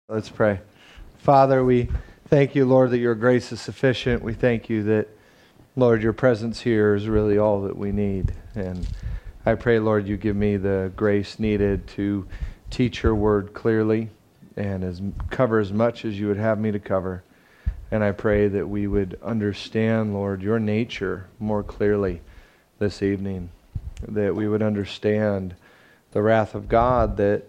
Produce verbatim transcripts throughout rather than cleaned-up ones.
Let's pray. Father, we thank you, Lord, that your grace is sufficient. We thank you that, Lord, your presence here is really all that we need. And I pray, Lord, you give me the grace needed to teach your word clearly and as cover as much as you would have me to cover. And I pray that we would understand, Lord, your nature more clearly this evening, that we would understand the wrath of God that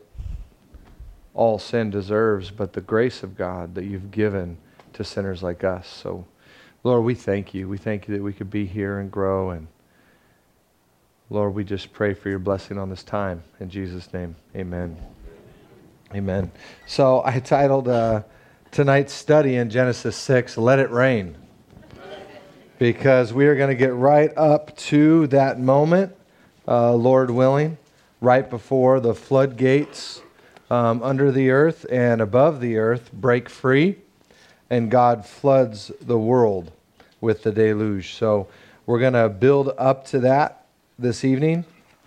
all sin deserves, but the grace of God that you've given to sinners like us. So, Lord, we thank you. We thank you that we could be here and grow. And, Lord, we just pray for your blessing on this time. In Jesus' name, amen. Amen. So I titled uh, tonight's study in Genesis six, Let It Rain. Because we are going to get right up to that moment, uh, Lord willing, right before the floodgates Um, under the earth and above the earth break free, and God floods the world with the deluge. So we're going to build up to that this evening,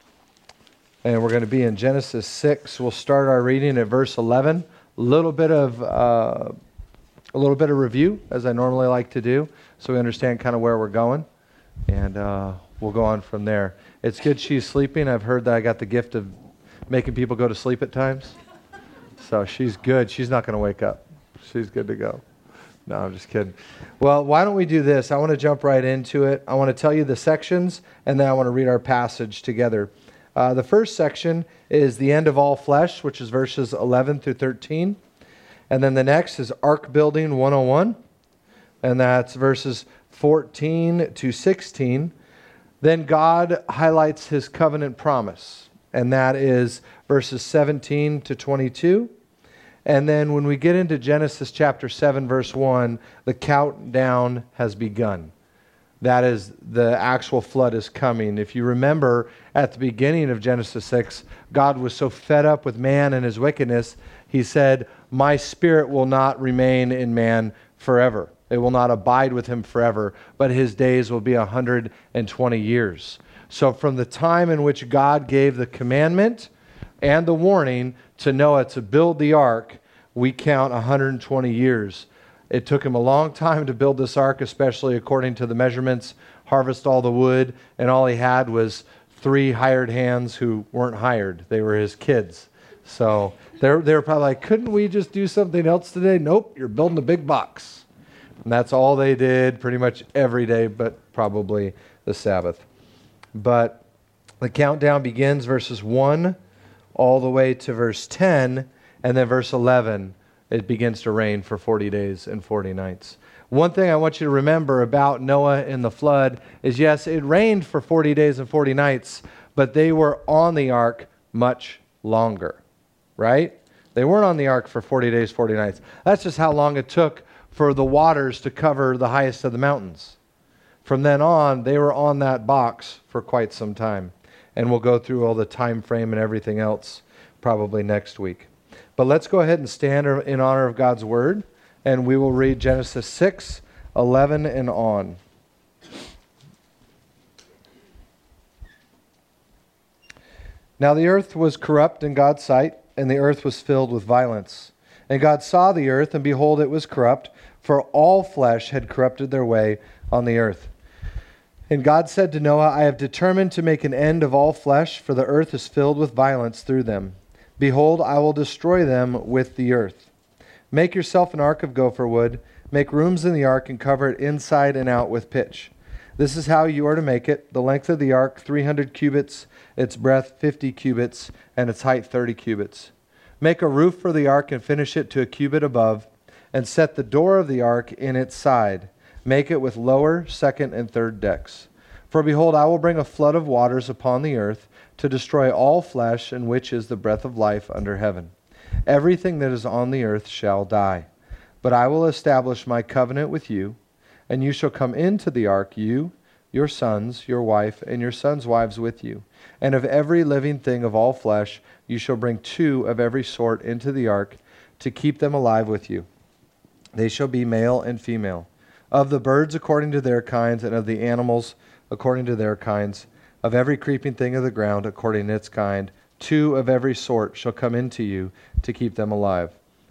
and we're going to be in Genesis six. We'll start our reading at verse eleven. A little bit of uh, a little bit of review, as I normally like to do, so we understand kind of where we're going, and uh, we'll go on from there. It's good she's sleeping. I've heard that I got the gift of making people go to sleep at times. So she's good. She's not going to wake up. She's good to go. No, I'm just kidding. Well, why don't we do this? I want to jump right into it. I want to tell you the sections, and then I want to read our passage together. Uh, the first section is the end of all flesh, which is verses eleven through thirteen. And then the next is Ark Building one oh one, and that's verses fourteen to sixteen. Then God highlights his covenant promise, and that is verses seventeen to twenty-two. And then when we get into Genesis chapter seven, verse one, the countdown has begun. That is, the actual flood is coming. If you remember, at the beginning of Genesis six, God was so fed up with man and his wickedness, he said, my spirit will not remain in man forever. It will not abide with him forever, but his days will be one hundred twenty years. So from the time in which God gave the commandment and the warning to Noah to build the ark, we count one hundred twenty years. It took him a long time to build this ark, especially according to the measurements, harvest all the wood, and all he had was three hired hands who weren't hired. They were his kids. So they're, they're probably like, couldn't we just do something else today? Nope, you're building a big box. And that's all they did pretty much every day, but probably the Sabbath. But the countdown begins verses one all the way to verse ten, and then verse eleven, it begins to rain for forty days and forty nights. One thing I want you to remember about Noah and the flood is, yes, it rained for forty days and forty nights, but they were on the ark much longer, right? They weren't on the ark for forty days, forty nights. That's just how long it took for the waters to cover the highest of the mountains. From then on, they were on that box for quite some time. And we'll go through all the time frame and everything else probably next week. But let's go ahead and stand in honor of God's word, and we will read Genesis six, eleven and on. Now the earth was corrupt in God's sight, and the earth was filled with violence. And God saw the earth, and behold, it was corrupt, for all flesh had corrupted their way on the earth. And God said to Noah, I have determined to make an end of all flesh, for the earth is filled with violence through them. Behold, I will destroy them with the earth. Make yourself an ark of gopher wood. Make rooms in the ark and cover it inside and out with pitch. This is how you are to make it. The length of the ark, three hundred cubits, its breadth, fifty cubits, and its height, thirty cubits. Make a roof for the ark and finish it to a cubit above, and set the door of the ark in its side. Make it with lower, second, and third decks. For behold, I will bring a flood of waters upon the earth to destroy all flesh, in which is the breath of life under heaven. Everything that is on the earth shall die. But I will establish my covenant with you, and you shall come into the ark, you, your sons, your wife, and your sons' wives with you. And of every living thing of all flesh, you shall bring two of every sort into the ark to keep them alive with you. They shall be male and female. Of the birds according to their kinds, and of the animals according to their kinds, of every creeping thing of the ground according to its kind, two of every sort shall come into you to keep them alive.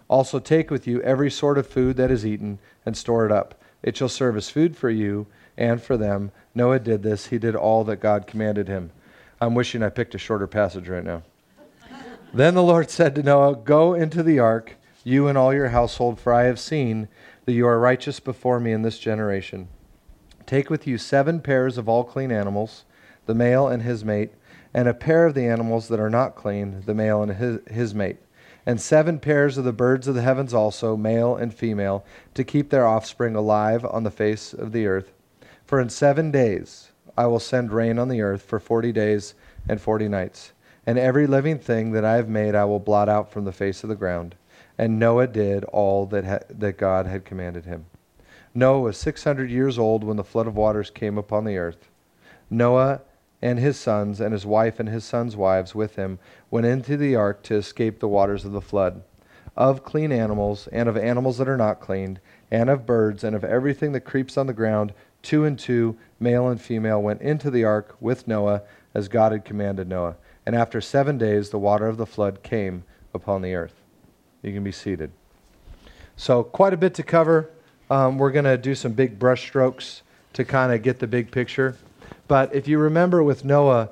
Also take with you every sort of food that is eaten and store it up. It shall serve as food for you and for them. Noah did this. He did all that God commanded him. I'm wishing I picked a shorter passage right now. Then the Lord said to Noah, go into the ark, you and all your household, for I have seen that you are righteous before me in this generation. Take with you seven pairs of all clean animals, the male and his mate, and a pair of the animals that are not clean, the male and his, his mate, and seven pairs of the birds of the heavens also, male and female, to keep their offspring alive on the face of the earth. For in seven days I will send rain on the earth for forty days and forty nights, and every living thing that I have made I will blot out from the face of the ground. And Noah did all that ha- that God had commanded him. Noah was six hundred years old when the flood of waters came upon the earth. Noah and his sons and his wife and his sons' wives with him went into the ark to escape the waters of the flood. Of clean animals and of animals that are not cleaned, and of birds and of everything that creeps on the ground, two and two, male and female, went into the ark with Noah as God had commanded Noah. And after seven days the water of the flood came upon the earth. You can be seated. So quite a bit to cover. Um, we're going to do some big brush strokes to kind of get the big picture. But if you remember with Noah,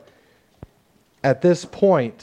at this point,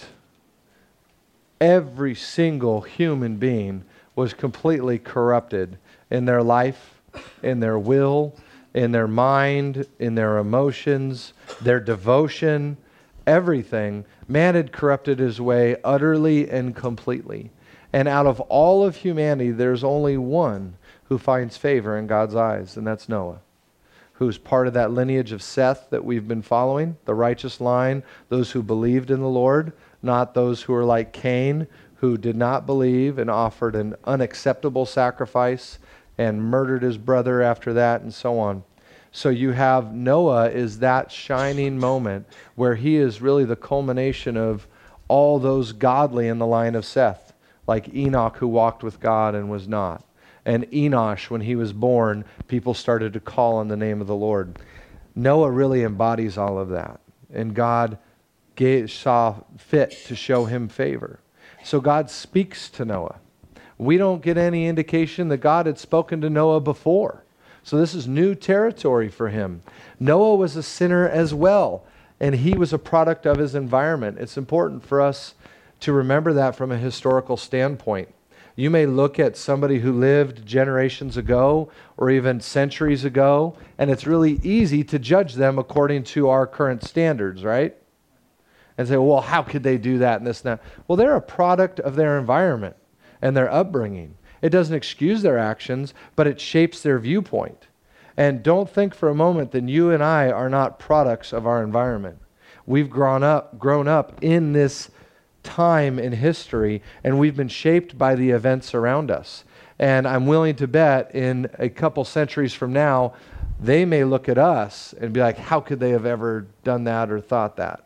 every single human being was completely corrupted in their life, in their will, in their mind, in their emotions, their devotion, everything. Man had corrupted his way utterly and completely. And out of all of humanity, there's only one who finds favor in God's eyes, and that's Noah, who's part of that lineage of Seth that we've been following, the righteous line, those who believed in the Lord, not those who are like Cain, who did not believe and offered an unacceptable sacrifice and murdered his brother after that, and so on. So you have Noah is that shining moment where he is really the culmination of all those godly in the line of Seth, like Enoch, who walked with God and was not. And Enosh, when he was born, people started to call on the name of the Lord. Noah really embodies all of that. And God gave, saw fit to show him favor. So God speaks to Noah. We don't get any indication that God had spoken to Noah before. So this is new territory for him. Noah was a sinner as well, and he was a product of his environment. It's important for us to remember that from a historical standpoint. You may look at somebody who lived generations ago or even centuries ago, and it's really easy to judge them according to our current standards, right? And say, well, how could they do that and this and that? Well, they're a product of their environment and their upbringing. It doesn't excuse their actions, but it shapes their viewpoint. And don't think for a moment that you and I are not products of our environment. We've grown up, grown up in this time in history, and we've been shaped by the events around us. And I'm willing to bet in a couple centuries from now, they may look at us and be like, how could they have ever done that or thought that?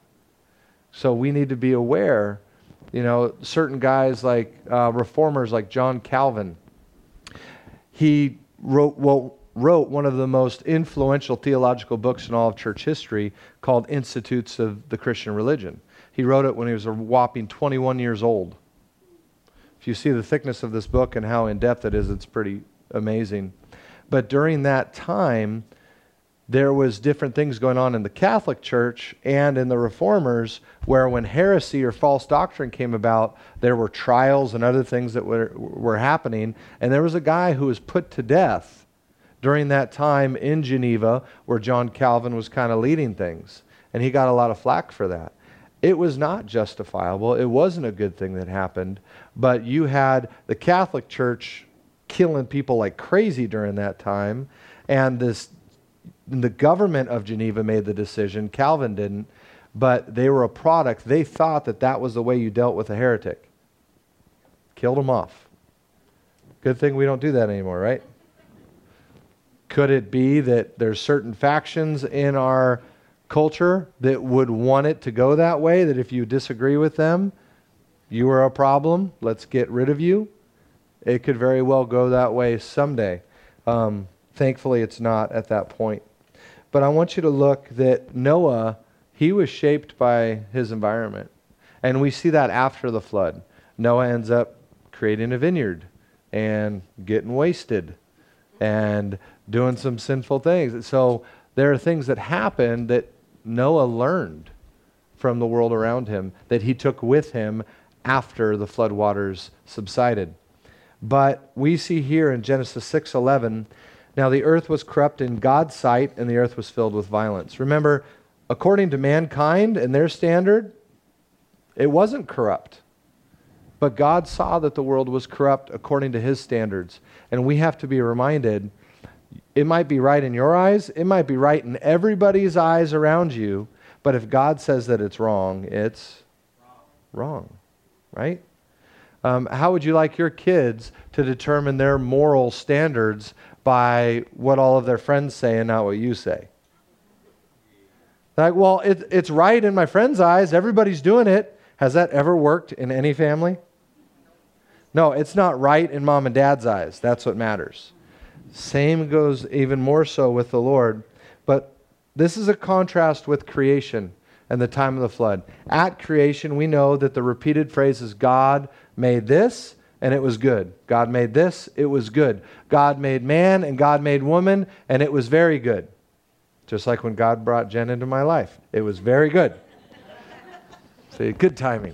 So we need to be aware. You know, certain guys like uh, reformers like John Calvin, he wrote, well, wrote one of the most influential theological books in all of church history called Institutes of the Christian Religion. He wrote it when he was a whopping twenty-one years old. If you see the thickness of this book and how in-depth it is, it's pretty amazing. But during that time, there was different things going on in the Catholic Church and in the Reformers, where when heresy or false doctrine came about, there were trials and other things that were, were happening. And there was a guy who was put to death during that time in Geneva, where John Calvin was kind of leading things. And he got a lot of flack for that. It was not justifiable. It wasn't a good thing that happened. But you had the Catholic Church killing people like crazy during that time. And this, the government of Geneva made the decision. Calvin didn't. But they were a product. They thought that that was the way you dealt with a heretic. Killed them off. Good thing we don't do that anymore, right? Could it be that there's certain factions in our culture that would want it to go that way, that if you disagree with them, you are a problem, let's get rid of you? It could very well go that way someday. Um, thankfully, it's not at that point. But I want you to look that Noah, he was shaped by his environment. And we see that after the flood. Noah ends up creating a vineyard and getting wasted and doing some sinful things. So there are things that happened that Noah learned from the world around him that he took with him after the floodwaters subsided. But we see here in Genesis six eleven, now the earth was corrupt in God's sight, and the earth was filled with violence. Remember, according to mankind and their standard, it wasn't corrupt. But God saw that the world was corrupt according to his standards. And we have to be reminded, it might be right in your eyes, it might be right in everybody's eyes around you, but if God says that it's wrong, it's wrong, right? Um, how would you like your kids to determine their moral standards by what all of their friends say and not what you say? Like, well, it, it's right in my friend's eyes. Everybody's doing it. Has that ever worked in any family? No, it's not right in mom and dad's eyes. That's what matters. Same goes even more so with the Lord. But this is a contrast with creation and the time of the flood. At creation, we know that the repeated phrase is God made this and it was good. God made this, it was good. God made man and God made woman and it was very good. Just like when God brought Jen into my life. It was very good. See, good timing.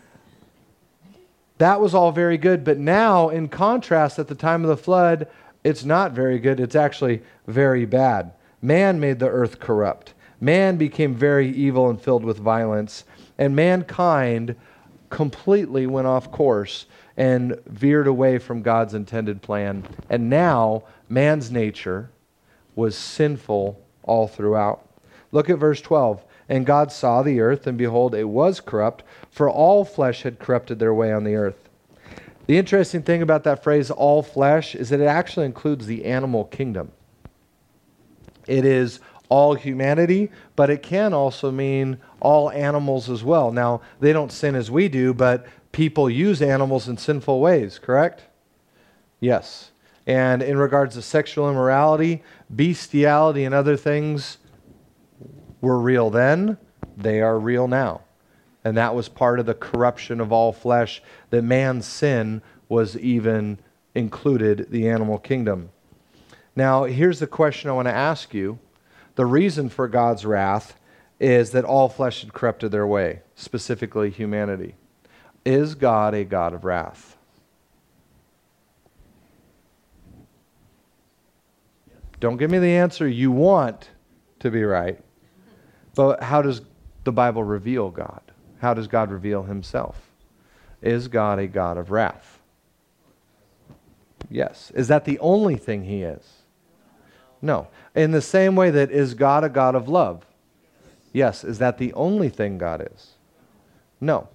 That was all very good, but now, in contrast, at the time of the flood, it's not very good. It's actually very bad. Man made the earth corrupt. Man became very evil and filled with violence, and mankind completely went off course and veered away from God's intended plan. And now, man's nature was sinful all throughout. Look at verse twelve. And God saw the earth, and behold, it was corrupt, for all flesh had corrupted their way on the earth. The interesting thing about that phrase, all flesh, is that it actually includes the animal kingdom. It is all humanity, but it can also mean all animals as well. Now, they don't sin as we do, but people use animals in sinful ways, correct? Yes. And in regards to sexual immorality, bestiality, and other things, were real then, they are real now. And that was part of the corruption of all flesh, that man's sin was even included the animal kingdom. Now, here's the question I want to ask you. The reason for God's wrath is that all flesh had corrupted their way, specifically humanity. Is God a God of wrath? Don't give me the answer you want to be right. But how does the Bible reveal God? How does God reveal himself? Is God a God of wrath? Yes. Is that the only thing he is? No. In the same way that is God a God of love? Yes. Is that the only thing God is? No.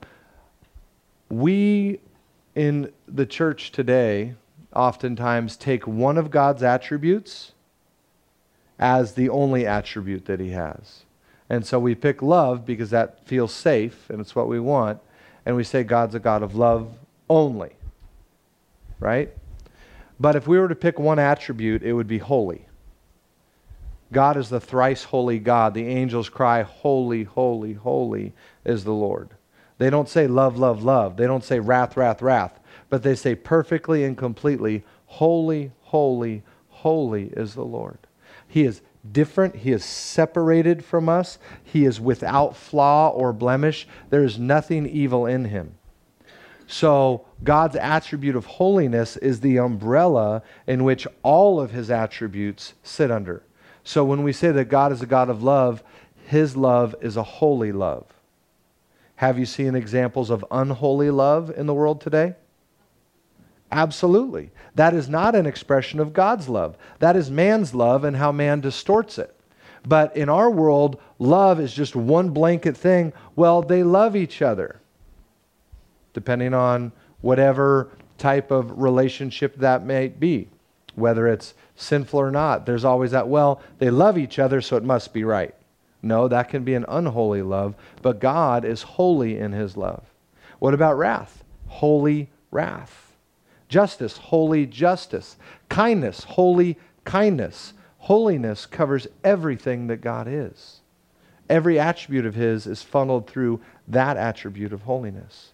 We in the church today oftentimes take one of God's attributes as the only attribute that he has. And so we pick love because that feels safe and it's what we want. And we say God's a God of love only. Right? But if we were to pick one attribute, it would be holy. God is the thrice holy God. The angels cry, holy, holy, holy is the Lord. They don't say love, love, love. They don't say wrath, wrath, wrath. But they say perfectly and completely, holy, holy, holy is the Lord. He is different. He is separated from us. He is without flaw or blemish. There is nothing evil in him. So God's attribute of holiness is the umbrella in which all of his attributes sit under. So when we say that God is a God of love, his love is a holy love. Have you seen examples of unholy love in the world today? Absolutely. That is not an expression of God's love. That is man's love and how man distorts it. But in our world, love is just one blanket thing. Well, they love each other. Depending on whatever type of relationship that may be. Whether it's sinful or not. There's always that, well, they love each other, so it must be right. No, that can be an unholy love. But God is holy in his love. What about wrath? Holy wrath. Justice, holy justice. Kindness, holy kindness. Holiness covers everything that God is. Every attribute of his is funneled through that attribute of holiness.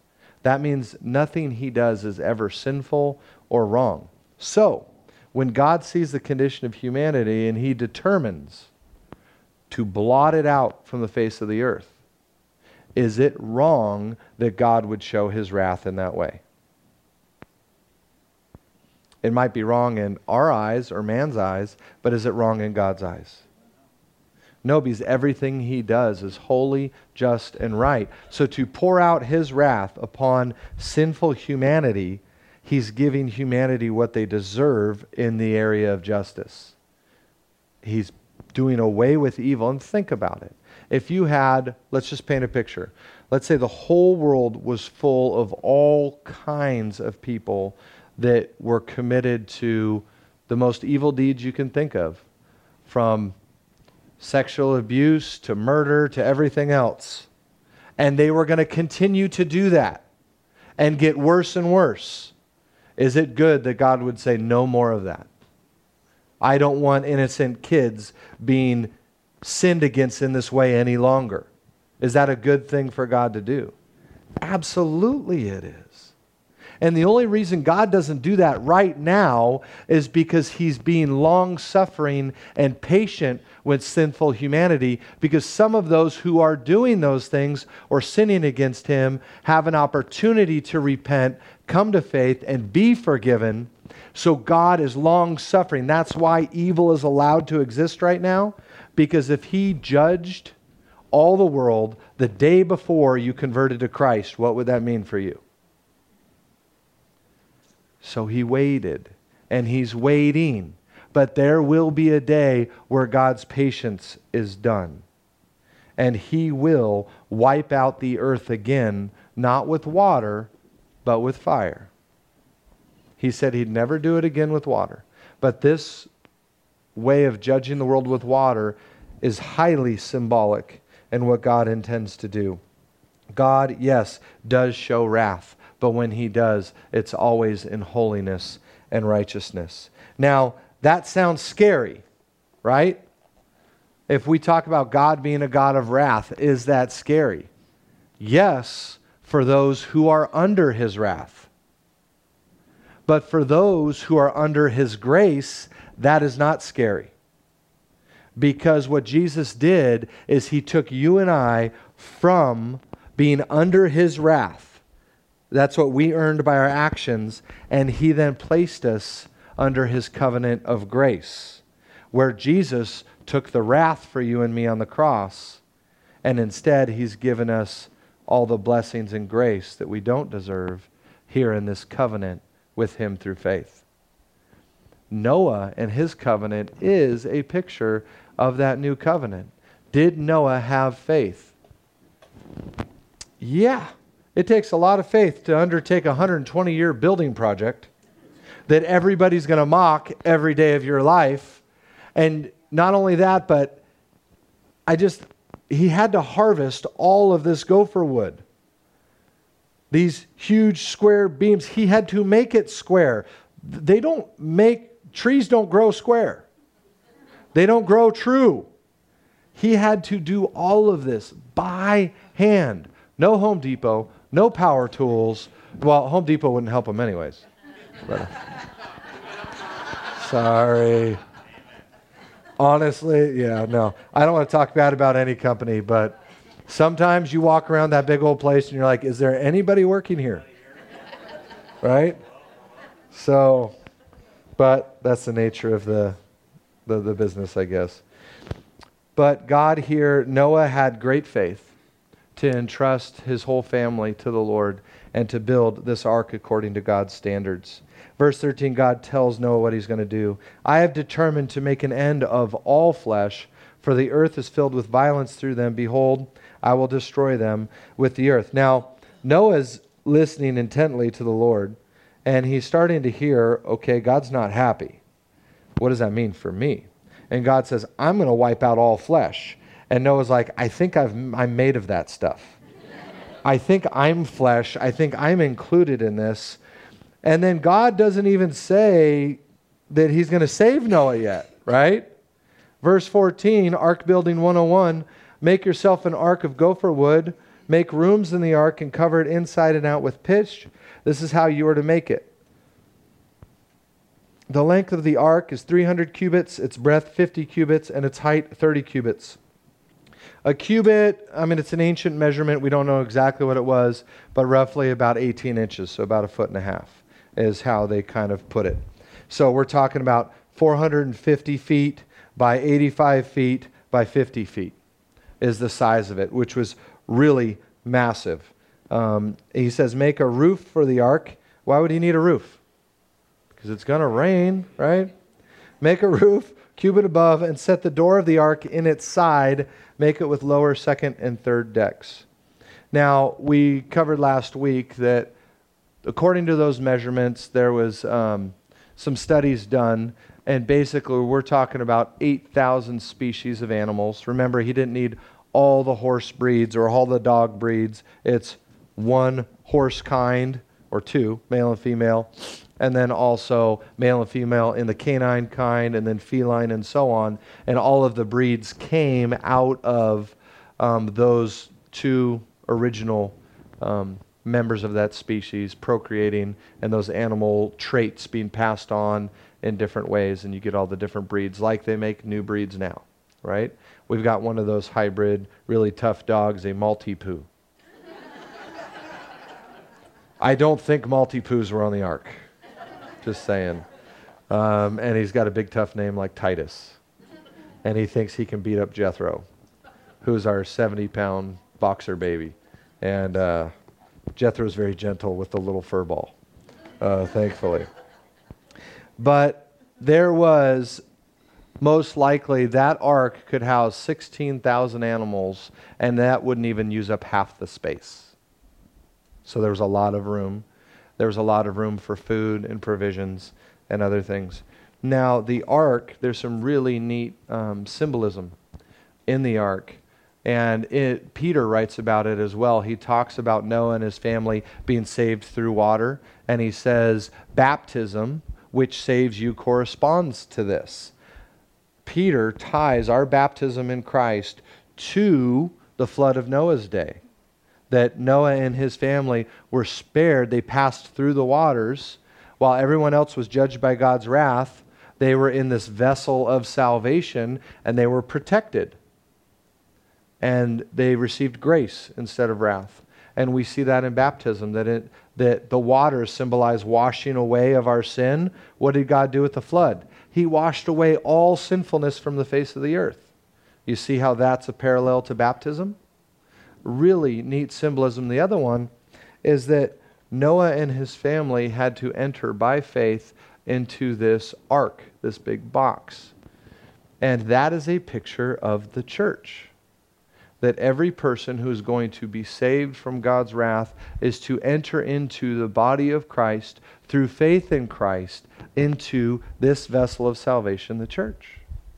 That means nothing he does is ever sinful or wrong. So, when God sees the condition of humanity and he determines to blot it out from the face of the earth, is it wrong that God would show his wrath in that way? It might be wrong in our eyes or man's eyes, but is it wrong in God's eyes? No, because everything he does is holy, just, and right. So to pour out his wrath upon sinful humanity, he's giving humanity what they deserve in the area of justice. He's doing away with evil. And think about it. If you had, let's just paint a picture. Let's say the whole world was full of all kinds of people that were committed to the most evil deeds you can think of, from sexual abuse to murder to everything else. And they were going to continue to do that and get worse and worse. Is it good that God would say no more of that? I don't want innocent kids being sinned against in this way any longer. Is that a good thing for God to do? Absolutely it is. And the only reason God doesn't do that right now is because he's being long-suffering and patient with sinful humanity, because some of those who are doing those things or sinning against him have an opportunity to repent, come to faith, and be forgiven. So God is long-suffering. That's why evil is allowed to exist right now, because if he judged all the world the day before you converted to Christ, what would that mean for you? So he waited, and he's waiting. But there will be a day where God's patience is done. And he will wipe out the earth again, not with water, but with fire. He said he'd never do it again with water. But this way of judging the world with water is highly symbolic in what God intends to do. God, yes, does show wrath. But when he does, it's always in holiness and righteousness. Now, that sounds scary, right? If we talk about God being a God of wrath, is that scary? Yes, for those who are under his wrath. But for those who are under his grace, that is not scary. Because what Jesus did is he took you and I from being under his wrath. That's what we earned by our actions. And he then placed us under his covenant of grace, where Jesus took the wrath for you and me on the cross. And instead, he's given us all the blessings and grace that we don't deserve here in this covenant with him through faith. Noah and his covenant is a picture of that new covenant. Did Noah have faith? Yeah. It takes a lot of faith to undertake a one hundred twenty year building project that everybody's going to mock every day of your life. And not only that, but I just, he had to harvest all of this gopher wood. These huge square beams, he had to make it square. They don't make, trees don't grow square. They don't grow true. He had to do all of this by hand. No Home Depot. No power tools. Well, Home Depot wouldn't help them anyways. But, sorry. Honestly, yeah, no. I don't want to talk bad about any company, but sometimes you walk around that big old place and you're like, is there anybody working here? Right? So, but that's the nature of the, the, the business, I guess. But God here, Noah had great faith to entrust his whole family to the Lord and to build this ark according to God's standards. Verse thirteen, God tells Noah what he's going to do. I have determined to make an end of all flesh, for the earth is filled with violence through them. Behold, I will destroy them with the earth. Now, Noah's listening intently to the Lord, and he's starting to hear, okay, God's not happy. What does that mean for me? And God says, I'm going to wipe out all flesh. And Noah's like, I think I've, I'm made of that stuff. I think I'm flesh. I think I'm included in this. And then God doesn't even say that he's going to save Noah yet, right? Verse fourteen, Ark Building one oh one, make yourself an ark of gopher wood. Make rooms in the ark and cover it inside and out with pitch. This is how you are to make it. The length of the ark is three hundred cubits, its breadth fifty cubits, and its height thirty cubits. A cubit, I mean, it's an ancient measurement. We don't know exactly what it was, but roughly about eighteen inches, so about a foot and a half is how they kind of put it. So we're talking about four hundred fifty feet by eighty-five feet by fifty feet is the size of it, which was really massive. Um, he says, make a roof for the ark. Why would he need a roof? Because it's going to rain, right? Make a roof, cubit above, and set the door of the ark in its side. Make it with lower, second, and third decks. Now, we covered last week that according to those measurements, there was um, some studies done, and basically we're talking about eight thousand species of animals. Remember, he didn't need all the horse breeds or all the dog breeds. It's one horse kind, or two, male and female, and then also male and female in the canine kind, and then feline and so on. And all of the breeds came out of um, those two original um, members of that species procreating, and those animal traits being passed on in different ways, and you get all the different breeds like they make new breeds now, right? We've got one of those hybrid, really tough dogs, a Maltipoo. I don't think Maltipoos were on the ark. Just saying. Um, and he's got a big tough name like Titus. And he thinks he can beat up Jethro, who's our seventy pound boxer baby. And uh, Jethro's very gentle with the little fur ball, uh, thankfully. But there was, most likely, that ark could house sixteen thousand animals, and that wouldn't even use up half the space. So there was a lot of room. There was a lot of room for food and provisions and other things. Now, the ark, there's some really neat um, symbolism in the ark. And it, Peter writes about it as well. He talks about Noah and his family being saved through water. And he says, baptism, which saves you, corresponds to this. Peter ties our baptism in Christ to the flood of Noah's day. That Noah and his family were spared. They passed through the waters while everyone else was judged by God's wrath. They were in this vessel of salvation, and they were protected. And they received grace instead of wrath. And we see that in baptism, that it, that the waters symbolize washing away of our sin. What did God do with the flood? He washed away all sinfulness from the face of the earth. You see how that's a parallel to baptism? Really neat symbolism. The other one is that Noah and his family had to enter by faith into this ark, this big box. And that is a picture of the church. That every person who is going to be saved from God's wrath is to enter into the body of Christ through faith in Christ into this vessel of salvation, the church.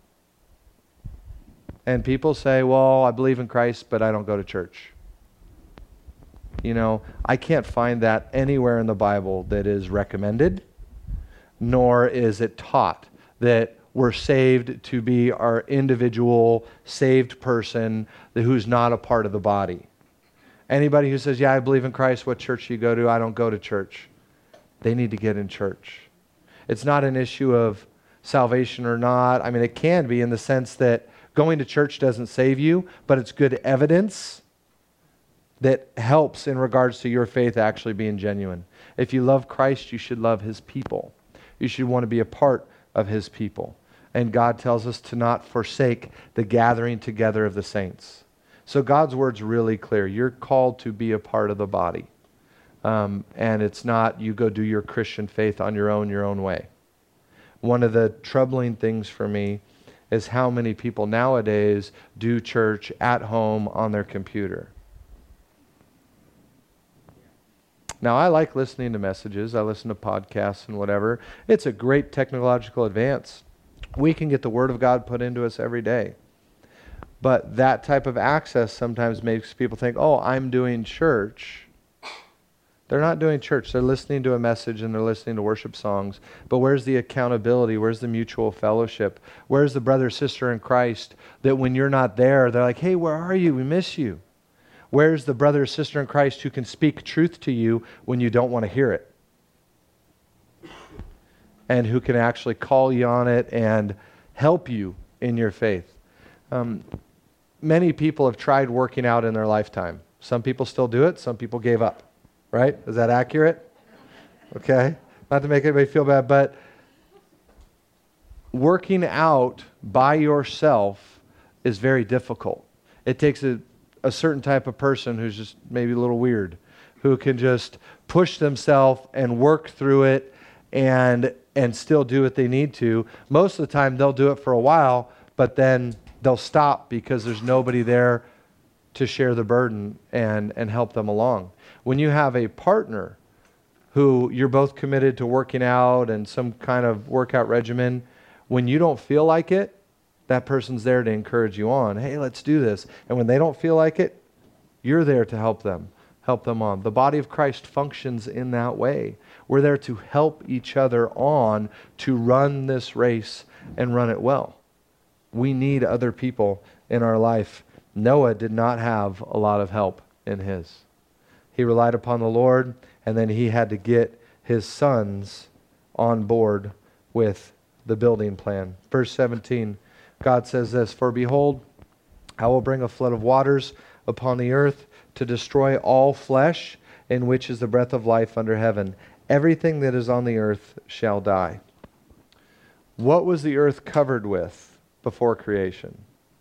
And people say, well, I believe in Christ, but I don't go to church. You know, I can't find that anywhere in the Bible that is recommended, nor is it taught that we're saved to be our individual saved person who's not a part of the body. Anybody who says, yeah, I believe in Christ, what church do you go to? I don't go to church. They need to get in church. It's not an issue of salvation or not. I mean, it can be in the sense that going to church doesn't save you, but it's good evidence that helps in regards to your faith actually being genuine. If you love Christ, you should love His people. You should want to be a part of His people. And God tells us to not forsake the gathering together of the saints. So God's word's really clear. You're called to be a part of the body. Um, and it's not you go do your Christian faith on your own, your own way. One of the troubling things for me is how many people nowadays do church at home on their computer. Now, I like listening to messages. I listen to podcasts and whatever. It's a great technological advance. We can get the Word of God put into us every day. But that type of access sometimes makes people think, oh, I'm doing church. They're not doing church. They're listening to a message and they're listening to worship songs. But where's the accountability? Where's the mutual fellowship? Where's the brother, sister in Christ that when you're not there, they're like, hey, where are you? We miss you. Where's the brother or sister in Christ who can speak truth to you when you don't want to hear it? And who can actually call you on it and help you in your faith? Um, many people have tried working out in their lifetime. Some people still do it. Some people gave up. Right? Is that accurate? Okay. Not to make anybody feel bad, but working out by yourself is very difficult. It takes a, a certain type of person who's just maybe a little weird, who can just push themselves and work through it and and still do what they need to. Most of the time they'll do it for a while, but then they'll stop because there's nobody there to share the burden and, and help them along. When you have a partner who you're both committed to working out and some kind of workout regimen, when you don't feel like it, that person's there to encourage you on. Hey, let's do this. And when they don't feel like it, you're there to help them, help them on. The body of Christ functions in that way. We're there to help each other on to run this race and run it well. We need other people in our life. Noah did not have a lot of help in his. He relied upon the Lord, and then he had to get his sons on board with the building plan. Verse seventeen, God says this, "For behold, I will bring a flood of waters upon the earth to destroy all flesh, in which is the breath of life under heaven. Everything that is on the earth shall die." What was the earth covered with before creation?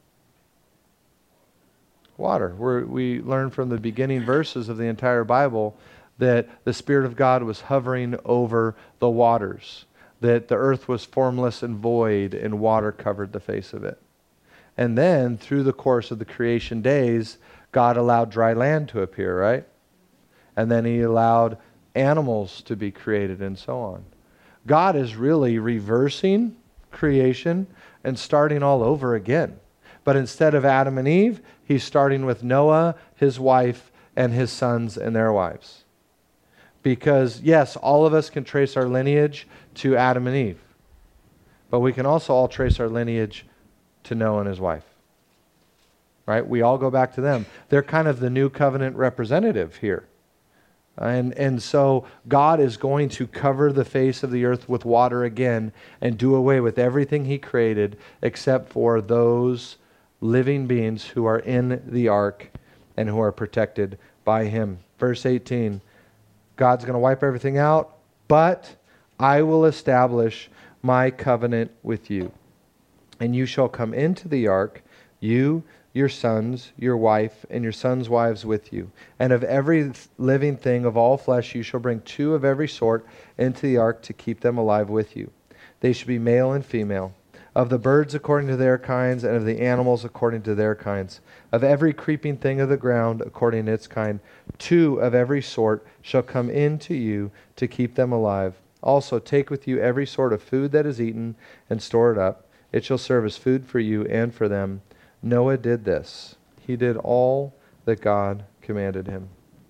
Water. We're, we learn from the beginning verses of the entire Bible that the Spirit of God was hovering over the waters, that the earth was formless and void, and water covered the face of it. And then, through the course of the creation days, God allowed dry land to appear, right? And then He allowed animals to be created and so on. God is really reversing creation and starting all over again. But instead of Adam and Eve, He's starting with Noah, his wife, and his sons and their wives. Because, yes, all of us can trace our lineage to Adam and Eve. But we can also all trace our lineage to Noah and his wife. Right? We all go back to them. They're kind of the new covenant representative here. And, and so God is going to cover the face of the earth with water again and do away with everything He created except for those living beings who are in the ark and who are protected by Him. Verse eighteen, God's going to wipe everything out, but I will establish my covenant with you. And you shall come into the ark, you, your sons, your wife, and your sons' wives with you. And of every living thing of all flesh you shall bring two of every sort into the ark to keep them alive with you. They shall be male and female. Of the birds according to their kinds, and of the animals according to their kinds. Of every creeping thing of the ground according to its kind. Two of every sort shall come into you to keep them alive. Also take with you every sort of food that is eaten, and store it up. It shall serve as food for you and for them. Noah did this. He did all that God commanded him.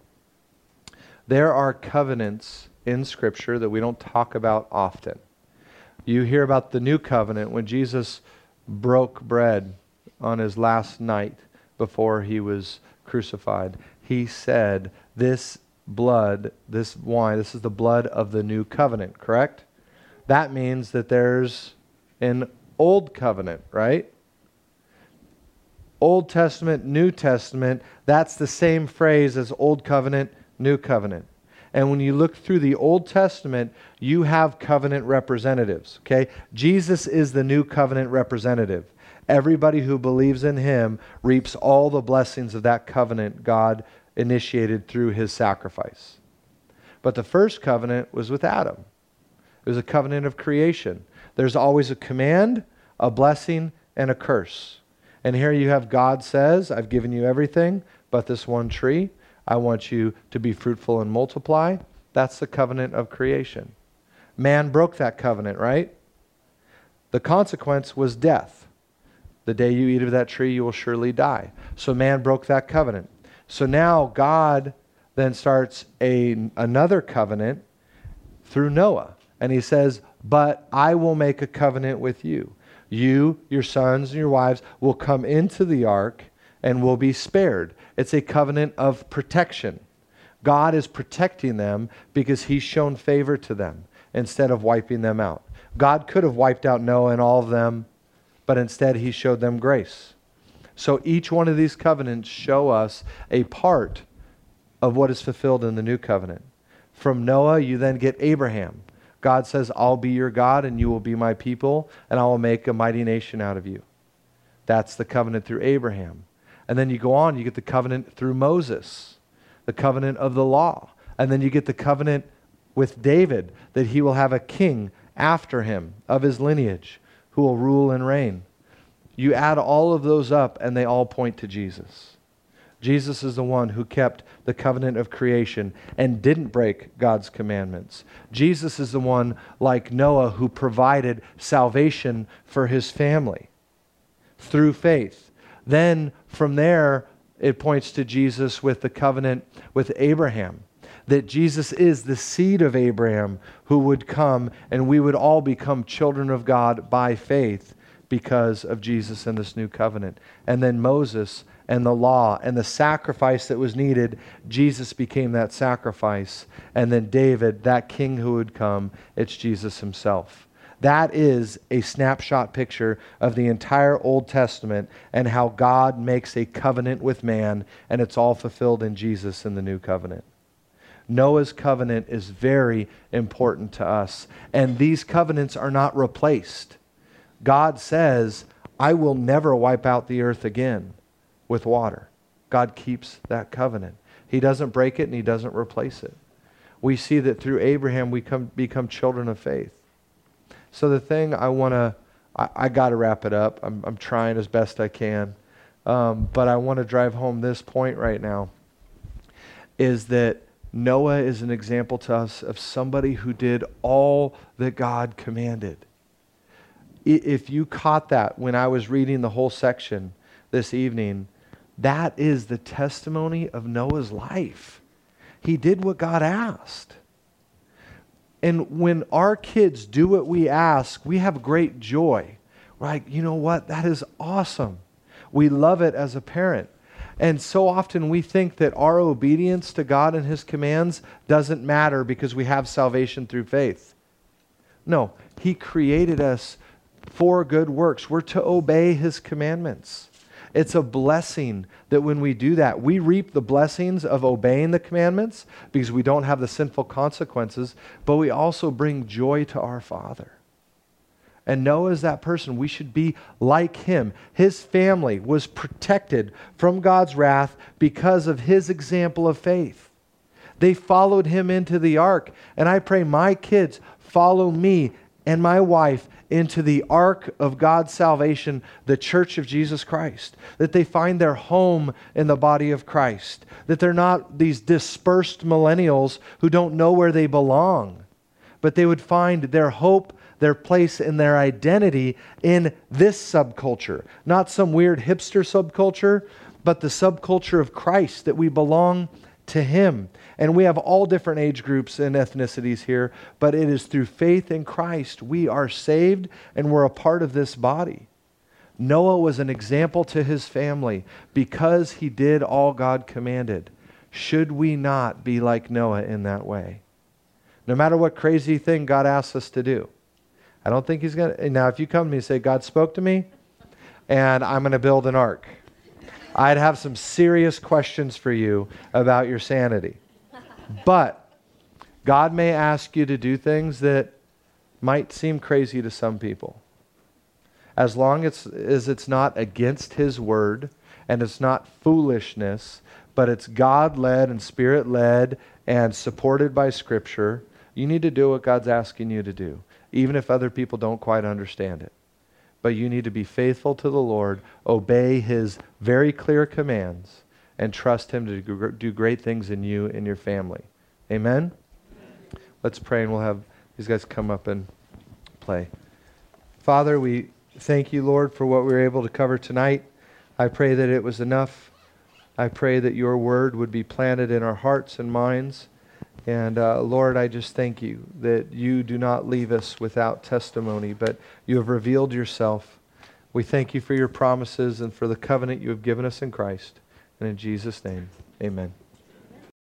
There are covenants in Scripture that we don't talk about often. You hear about the new covenant when Jesus broke bread on His last night before He was crucified. He said, this blood, this wine, this is the blood of the new covenant, correct? That means that there's an old covenant, right? Old Testament, New Testament, that's the same phrase as Old Covenant, New Covenant. And when you look through the Old Testament, you have covenant representatives, okay? Jesus is the new covenant representative. Everybody who believes in Him reaps all the blessings of that covenant God initiated through His sacrifice. But the first covenant was with Adam. It was a covenant of creation. There's always a command, a blessing, and a curse. And here you have God says, I've given you everything but this one tree. I want you to be fruitful and multiply. That's the covenant of creation. Man broke that covenant, right? The consequence was death. The day you eat of that tree, you will surely die. So man broke that covenant. So now God then starts a, another covenant through Noah. And He says, but I will make a covenant with you. You, your sons, and your wives will come into the ark and will be spared. It's a covenant of protection. God is protecting them because he's shown favor to them instead of wiping them out. God could have wiped out Noah and all of them, but instead he showed them grace. So each one of these covenants show us a part of what is fulfilled in the new covenant. From Noah, you then get Abraham. God says, I'll be your God and you will be my people, and I will make a mighty nation out of you. That's the covenant through Abraham. And then you go on, you get the covenant through Moses, the covenant of the law. And then you get the covenant with David, that he will have a king after him of his lineage who will rule and reign. You add all of those up and they all point to Jesus. Jesus is the one who kept the covenant of creation and didn't break God's commandments. Jesus is the one, like Noah, who provided salvation for his family through faith. Then from there, it points to Jesus with the covenant with Abraham, that Jesus is the seed of Abraham who would come and we would all become children of God by faith because of Jesus and this new covenant. And then Moses and the law and the sacrifice that was needed, Jesus became that sacrifice. And then David, that king who would come, it's Jesus himself. That is a snapshot picture of the entire Old Testament and how God makes a covenant with man, and it's all fulfilled in Jesus in the new covenant. Noah's covenant is very important to us, and these covenants are not replaced. God says, I will never wipe out the earth again with water. God keeps that covenant. He doesn't break it and he doesn't replace it. We see that through Abraham we come, become children of faith. So the thing I want to, I, I got to wrap it up. I'm, I'm trying as best I can. Um, but I want to drive home this point right now, is that Noah is an example to us of somebody who did all that God commanded. If you caught that when I was reading the whole section this evening, that is the testimony of Noah's life. He did what God asked. And when our kids do what we ask, we have great joy. We're like, you know what? That is awesome. We love it as a parent. And so often we think that our obedience to God and His commands doesn't matter because we have salvation through faith. No, He created us for good works. We're to obey His commandments. It's a blessing that when we do that, we reap the blessings of obeying the commandments because we don't have the sinful consequences, but we also bring joy to our Father. And Noah is that person. We should be like him. His family was protected from God's wrath because of his example of faith. They followed him into the ark. And I pray my kids follow me and my wife into the ark of God's salvation, the church of Jesus Christ. That they find their home in the body of Christ. That they're not these dispersed millennials who don't know where they belong. But they would find their hope, their place, and their identity in this subculture. Not some weird hipster subculture, but the subculture of Christ, that we belong to Him. And we have all different age groups and ethnicities here, but it is through faith in Christ we are saved and we're a part of this body. Noah was an example to his family because he did all God commanded. Should we not be like Noah in that way? No matter what crazy thing God asks us to do. I don't think He's going to... Now, if you come to me and say, God spoke to me, and I'm going to build an ark, I'd have some serious questions for you about your sanity. But God may ask you to do things that might seem crazy to some people. As long as, as it's not against His word, and it's not foolishness, but it's God-led and Spirit-led and supported by Scripture, you need to do what God's asking you to do, even if other people don't quite understand it. But you need to be faithful to the Lord, obey His very clear commands, and trust Him to do great things in you and your family. Amen? Amen. Let's pray, and we'll have these guys come up and play. Father, we thank you, Lord, for what we were able to cover tonight. I pray that it was enough. I pray that your word would be planted in our hearts and minds. And uh, Lord, I just thank you that you do not leave us without testimony, but you have revealed yourself. We thank you for your promises and for the covenant you have given us in Christ. And in Jesus' name, amen.